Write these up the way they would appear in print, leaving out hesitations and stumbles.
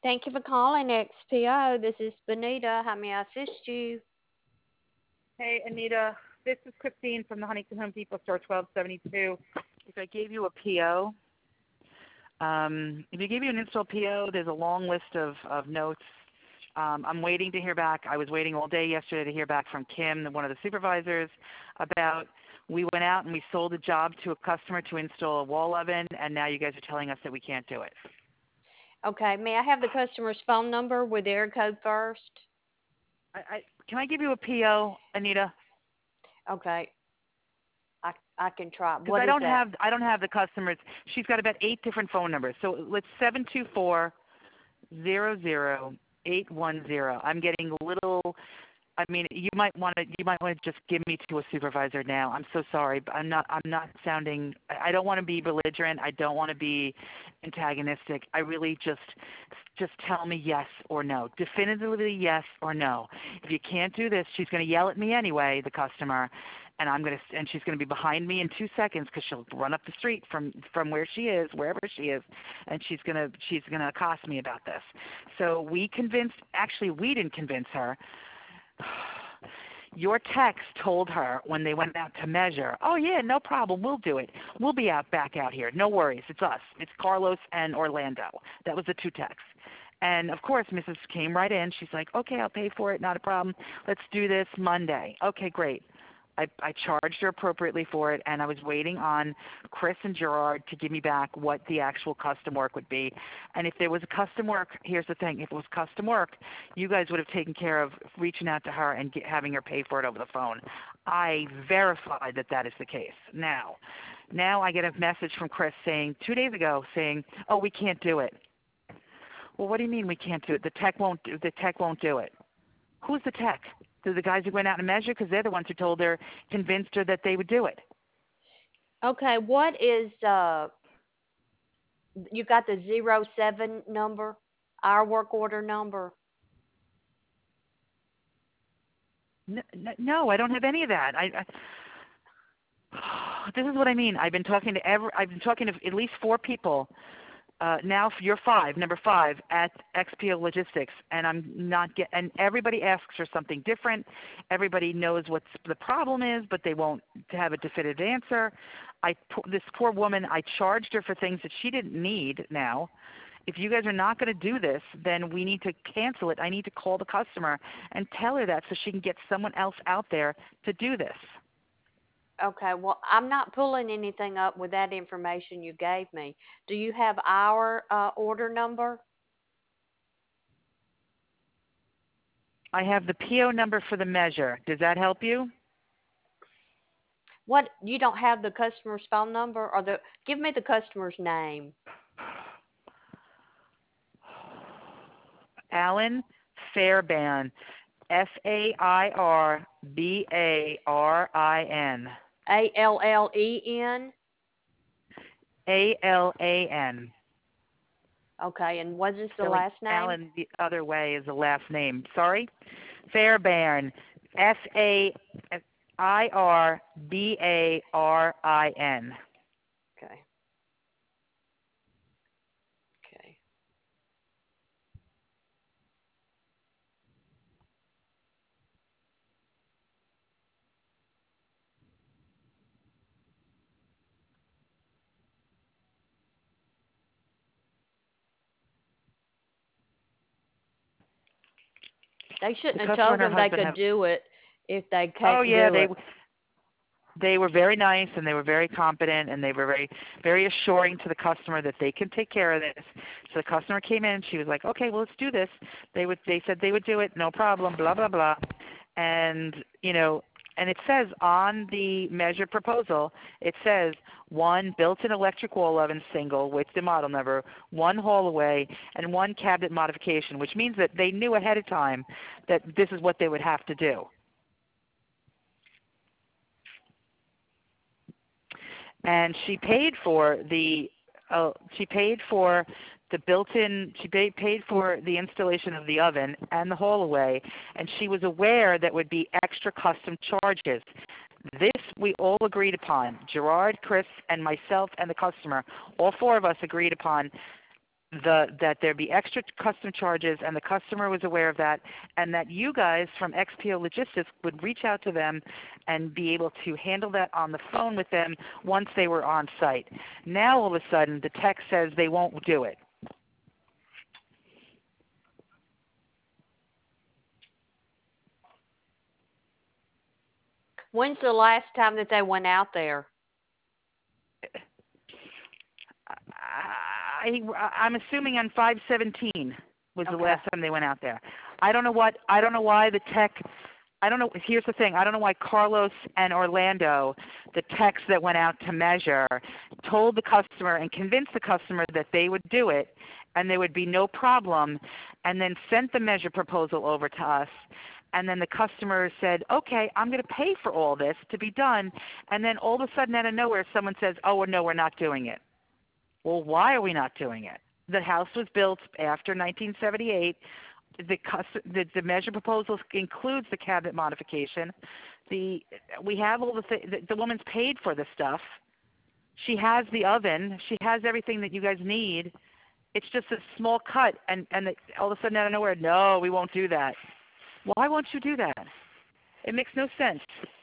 Thank you for calling XPO. This is Benita. How may I assist you? Hey, Anita. This is Christine from the Huntington Home Depot store 1272. If I gave you a PO, if you gave you an install PO, there's a long list of notes. I'm waiting to hear back. I was waiting all day yesterday to hear back from Kim, one of the supervisors, about we went out and we sold a job to a customer to install a wall oven, and now you guys are telling us that we can't do it. Okay, may I have the customer's phone number with their code first? Can I give you a PO, Anita? Okay, I can try. Because What is that? I don't have the customers. She's got about 8 different phone numbers. So let's 724-00-810. I'm getting a little. I mean, you might want to just give me to a supervisor now. I'm so sorry, but I'm not sounding. I don't want to be belligerent. I don't want to be antagonistic. I really just tell me yes or no. Definitively yes or no. If you can't do this, she's going to yell at me anyway, the customer, and she's going to be behind me in 2 seconds because she'll run up the street from where she is, wherever she is, and she's going to accost me about this. So we didn't convince her. Your text told her when they went out to measure, oh yeah, no problem, we'll do it. We'll be back out here. No worries, it's us. It's Carlos and Orlando. That was the 2 texts. And of course, Mrs. came right in. She's like, okay, I'll pay for it, not a problem. Let's do this Monday. Okay, great. I charged her appropriately for it, and I was waiting on Chris and Gerard to give me back what the actual custom work would be. And if there was a custom work, here's the thing, if it was custom work, you guys would have taken care of reaching out to her and having her pay for it over the phone. I verified that that is the case. Now I get a message from Chris 2 days ago saying, oh, we can't do it. Well, what do you mean we can't do it? The tech won't do it. Who's the tech? The guys who went out and measured, because they're the ones who convinced her that they would do it. Okay, what is you got the 07 number, our work order number? No, I don't have any of that. This is what I mean. I've been talking to at least 4 people. Now you're number 5 at XPO Logistics, and and everybody asks for something different. Everybody knows what the problem is, but they won't have a definitive answer. This poor woman, I charged her for things that she didn't need now. If you guys are not going to do this, then we need to cancel it. I need to call the customer and tell her that so she can get someone else out there to do this. Okay, well, I'm not pulling anything up with that information you gave me. Do you have our order number? I have the PO number for the measure. Does that help you? What, you don't have the customer's phone number, or give me the customer's name. Alan Fairbairn, Fairbarin. Allen? Alan. Okay, and what is the So like last name? Alan the other way is the last name. Sorry? Fairbairn. Fairbarin. Okay. Okay. They The shouldn't have customer told and her them they husband could have. do it if they Oh can't yeah, do it. they were very nice and they were very competent and they were very assuring to the customer that they can take care of this. So the customer came in, she was like, okay, well, let's do this. They said they would do it, no problem, blah blah blah, and and it says on the measure proposal, it says 1 built-in electric wall oven single with the model number, 1 hallway, and 1 cabinet modification, which means that they knew ahead of time that this is what they would have to do. And she paid for the built-in. She paid for the installation of the oven and the hallway, and she was aware that would be extra custom charges. This we all agreed upon. Gerard, Chris, and myself, and the customer. All 4 of us agreed upon that there be extra custom charges, and the customer was aware of that, and that you guys from XPO Logistics would reach out to them and be able to handle that on the phone with them once they were on site. Now all of a sudden the text says they won't do it. When's the last time that they went out there? I'm assuming on 5/17 was the Okay. last time they went out there. I don't know why the tech. I don't know. Here's the thing. I don't know why Carlos and Orlando, the techs that went out to measure, told the customer and convinced the customer that they would do it and there would be no problem, and then sent the measure proposal over to us. And then the customer said, okay, I'm going to pay for all this to be done. And then all of a sudden out of nowhere someone says, oh, no, we're not doing it. Well, why are we not doing it? The house was built after 1978. The measure proposal includes the cabinet modification. We have all the woman's paid for the stuff. She has the oven. She has everything that you guys need. It's just a small cut, and all of a sudden out of nowhere, no, we won't do that. Why won't you do that? It makes no sense.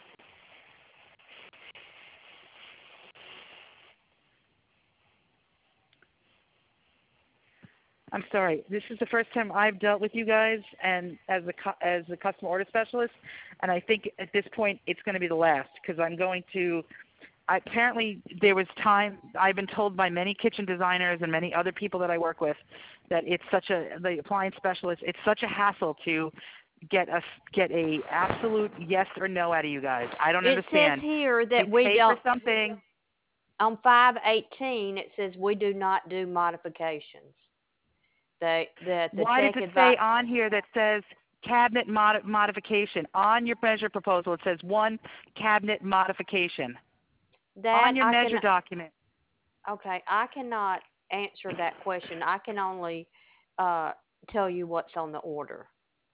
I'm sorry. This is the first time I've dealt with you guys, and as a customer order specialist, and I think at this point it's going to be the last, because I'm going to. Apparently, there was time. I've been told by many kitchen designers and many other people that I work with that it's the appliance specialist. It's such a hassle to get a absolute yes or no out of you guys. I don't understand. It says here that You we pay don't. for something. On 5/18, it says we do not do modifications. The Why does tech it advice say on here that says cabinet modification? On your measure proposal it says one cabinet modification. that On your I measure can. document. Okay, I cannot answer that question. I can only uh, tell you what's on the order.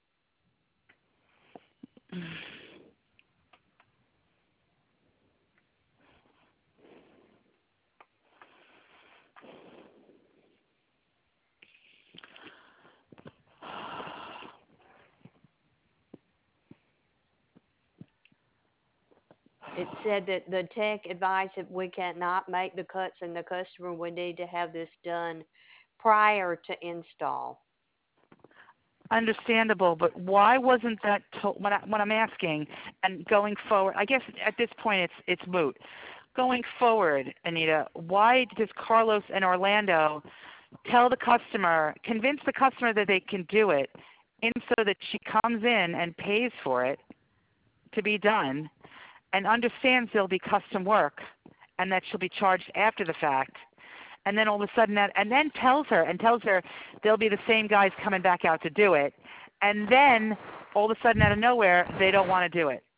It said that the tech advised that we cannot make the cuts and the customer would need to have this done prior to install. Understandable, but why wasn't that told? What I'm asking, and going forward, I guess at this point it's moot. Going forward, Anita, why does Carlos and Orlando tell the customer, convince the customer that they can do it, and so that she comes in and pays for it to be done, and understands there'll be custom work, and that she'll be charged after the fact, and then all of a sudden and then tells her there'll be the same guys coming back out to do it, and then all of a sudden out of nowhere they don't want to do it.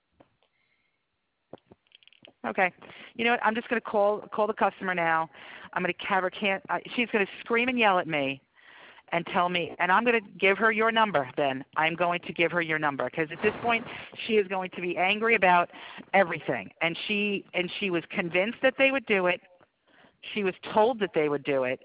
Okay, you know what? I'm just going to call the customer now. I'm going to have her she's going to scream and yell at me and tell me, and I'm going to give her your number. Then I'm going to give her your number, because at this point she is going to be angry about everything, and she was convinced that they would do it. She was told that they would do it,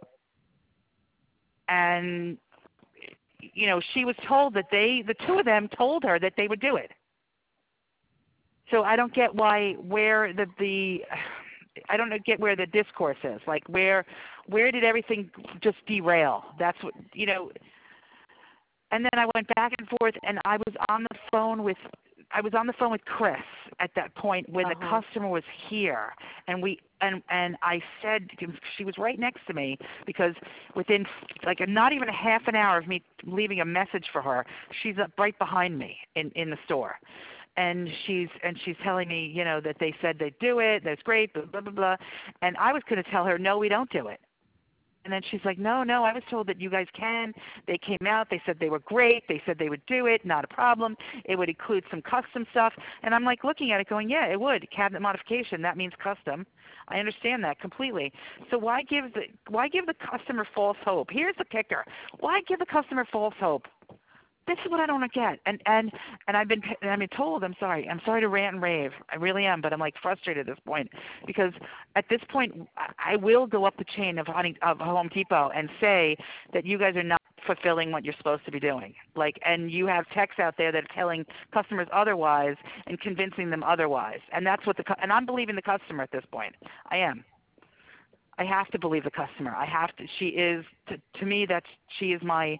and she was told that the two of them told her that they would do it. So I don't get where I don't get where the discourse is. Like where did everything just derail? That's what. And then I went back and forth, and I was on the phone with Chris at that point when the customer was here, and I said, she was right next to me, because within not even a half an hour of me leaving a message for her, she's up right behind me in the store. And she's telling me, that they said they'd do it, that's great, blah, blah, blah, blah. And I was going to tell her, no, we don't do it. And then she's like, no, I was told that you guys can. They came out, they said they were great, they said they would do it, not a problem. It would include some custom stuff. And I'm looking at it going, yeah, it would. Cabinet modification, that means custom. I understand that completely. So why give the customer false hope? Here's the kicker. Why give the customer false hope? this is what I don't get. And I've been told, I'm sorry to rant and rave. I really am, but I'm like frustrated at this point because at this point I will go up the chain of Home Depot and say that you guys are not fulfilling what you're supposed to be doing. Like, and you have techs out there that are telling customers otherwise and convincing them otherwise. And that's what and I'm believing the customer at this point. I am. I have to believe the customer. I have to. She is to me. She is my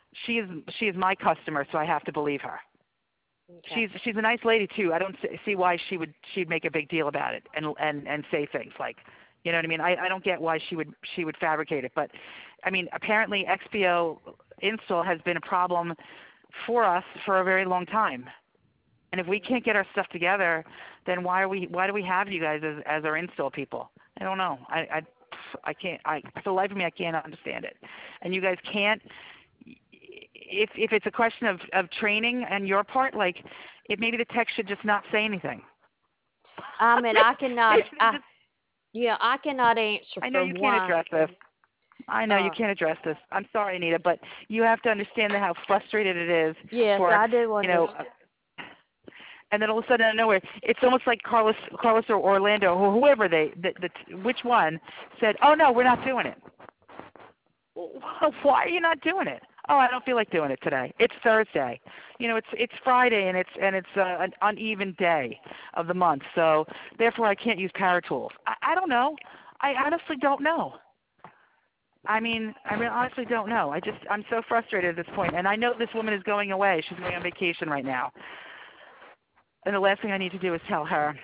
my customer. So I have to believe her. Okay. She's a nice lady too. I don't see why she'd make a big deal about it and say things like, you know what I mean. I don't get why she would fabricate it. But I mean, apparently XPO install has been a problem for us for a very long time. And if we can't get our stuff together, then why do we have you guys as our install people? I don't know. I can't. For the life of me, I can't understand it. And you guys can't. If it's a question of training on your part, like, maybe the tech should just not say anything. I mean, I cannot. I cannot answer I know for you can't why. address this. I know you can't address this. I'm sorry, Anita, but you have to understand how frustrated it is. Yes, for, I do understand. And then all of a sudden, out of nowhere, it's almost like Carlos or Orlando or whoever which one said, "Oh no, we're not doing it." Why are you not doing it? Oh, I don't feel like doing it today. It's Thursday. You know, it's Friday, and it's an uneven day of the month, so therefore I can't use power tools. I don't know. I honestly don't know. I mean, honestly don't know. I'm so frustrated at this point, and I know this woman is going away. She's going on vacation right now. And the last thing I need to do is tell her.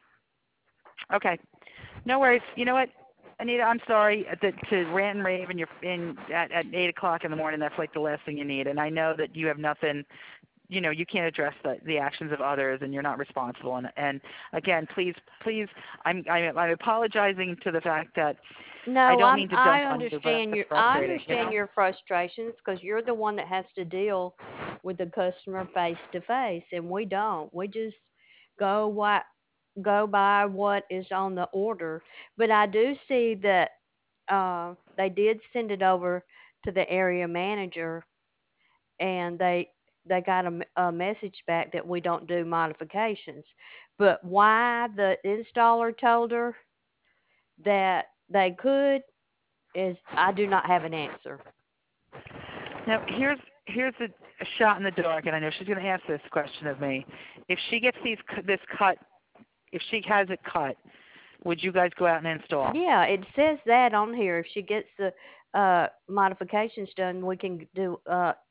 Okay, no worries. You know what, Anita? I'm sorry to rant and rave at 8 o'clock in the morning. That's like the last thing you need. And I know that you have nothing. You know, you can't address the actions of others, and you're not responsible. And again, please, I'm apologizing to the fact that No, I don't mean to I jump on you, but understand it's I frustrating. understand your frustrations because you're the one that has to deal with the customer face to face, and we don't. We just go by what is on the order. But I do see that they did send it over to the area manager, and they got a message back that we don't do modifications. But why the installer told her that they could is I do not have an answer. Now, here's a shot in the dark, and I know she's going to ask this question of me. If she gets this cut, if she has it cut, would you guys go out and install? Yeah, it says that on here. If she gets the modifications done, we can do.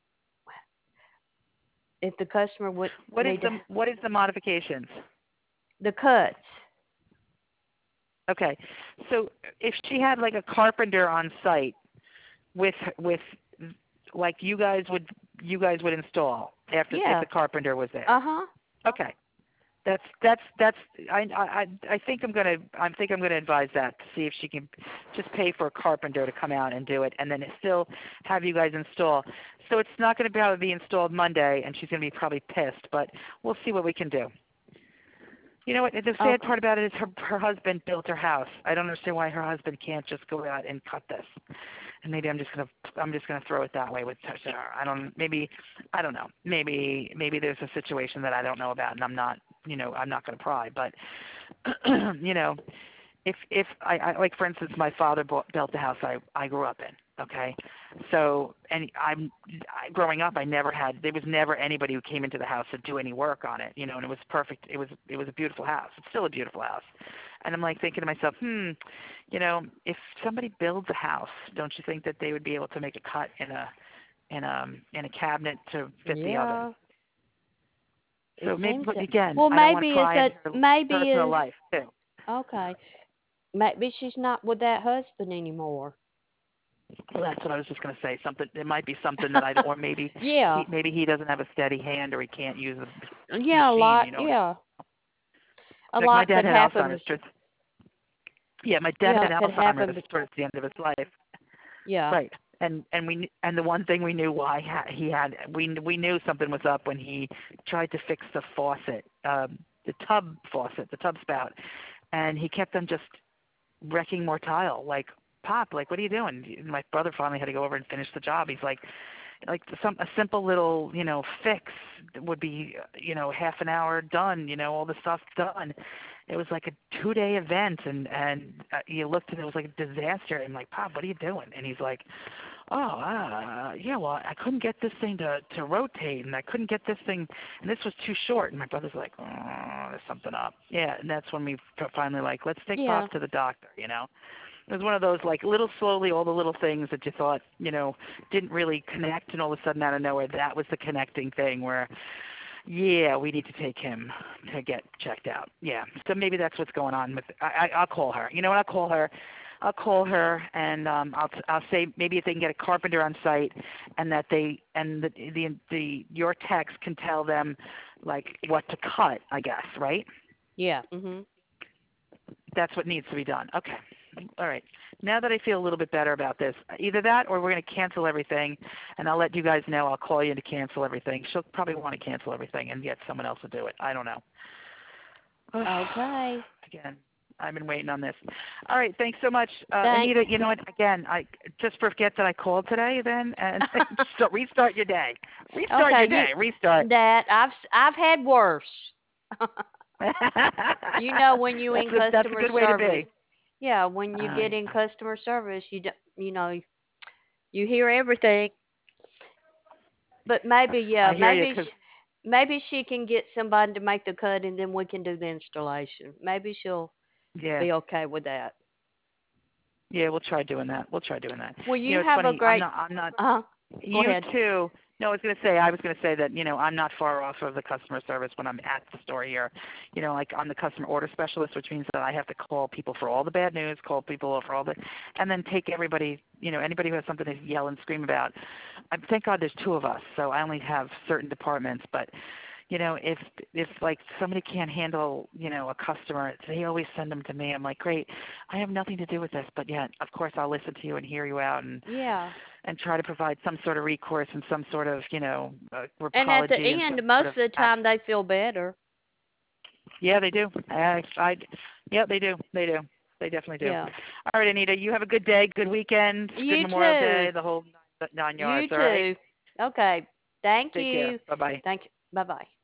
If the customer would What is need the modifications? the cuts. Okay, so if she had like a carpenter on site with like you guys would install after if the carpenter was there. Okay. That's I think I'm gonna advise that to see if she can just pay for a carpenter to come out and do it, and then still have you guys install. So it's not going to probably be installed Monday, and she's going to be probably pissed, but we'll see what we can do. You know what? The sad part about it is her husband built her house. I don't understand why her husband can't just go out and cut this. And maybe I'm just gonna throw it that way with her. I don't know. Maybe there's a situation that I don't know about, and I'm not gonna pry. But you know, if I like, for instance, my father built the house I grew up in. Okay, so and growing up, there was never anybody who came into the house to do any work on it. You know, and it was perfect. It was a beautiful house. It's still a beautiful house. And I'm like thinking to myself, you know, if somebody builds a house, don't you think that they would be able to make a cut in a cabinet to fit the oven? So maybe, but again, well, I don't want maybe to pry it's into her maybe personal is life too. okay. Maybe she's not with that husband anymore. Well, that's what I was just going to say. Something. It might be something that I don't, or maybe Yeah. maybe he doesn't have a steady hand, or he can't use a Yeah, a machine. lot. You know. Yeah. A Like my lot dad could had happen. Alzheimer's. Yeah, my dad Yeah, had it could Alzheimer's happen. towards the end of his life. Yeah. Right. And the one thing we knew why we knew something was up when he tried to fix the faucet, the tub spout, and he kept on just wrecking more tile. Like, Pop, like, what are you doing? And my brother finally had to go over and finish the job. He's like, like a simple little, fix would be, half an hour done, all the stuff's done. It was like a 2-day event, and you looked and it was like a disaster. I'm like, Pop, what are you doing? And he's like, oh, yeah, well, I couldn't get this thing to rotate, and I couldn't get this thing, and this was too short. And my brother's like, oh, there's something up. Yeah, and that's when we finally like, let's take Yeah. Pop to the doctor, It was one of those, like, little slowly, all the little things that you thought, didn't really connect, and all of a sudden out of nowhere, that was the connecting thing where, yeah, we need to take him to get checked out. Yeah, so maybe that's what's going on with. I'll call her. You know what? I'll call her. And I'll say maybe if they can get a carpenter on site, and that your techs can tell them like what to cut. I guess, right? Yeah. Mhm. That's what needs to be done. Okay. All right. Now that I feel a little bit better about this, either that or we're going to cancel everything, and I'll let you guys know. I'll call you to cancel everything. She'll probably want to cancel everything and get someone else to do it. I don't know. Okay. Again, I've been waiting on this. All right. Thanks so much. Thank. Anita, you know what? Again, I just forget that I called today then, and so restart your day. Restart Okay. your day. Restart. That I've had worse. You know, when you in That's a customer good way to service. be. Yeah, when you get Yeah. in customer service, you know, you hear everything. But maybe, yeah, I hear you, 'cause maybe she can get somebody to make the cut, and then we can do the installation. Maybe she'll yeah. be okay with that. Yeah, we'll try doing that. We'll try doing that. Well, you It's have a funny. I'm great. not. I'm not. Uh, go You ahead. too. No, I was going to say that, I'm not far off of the customer service when I'm at the store here. Like I'm the customer order specialist, which means that I have to call people for all the bad news, call people for all the, and then take everybody, anybody who has something to yell and scream about. Thank God there's two of us, so I only have certain departments, but if like somebody can't handle, a customer, they always send them to me. I'm like, great, I have nothing to do with this, but yet, of course, I'll listen to you and hear you out Yeah. and try to provide some sort of recourse and some sort of, And at the apology and end, some sort most of of the time, they feel better. yeah, they do. Yeah, they do. They do. They definitely do. Yeah. All right, Anita, you have a good day, good weekend, good You Memorial too. Day, the whole nine You yards. All right. too. Okay. Thank Take care. you. Bye bye. Thank you. Bye bye.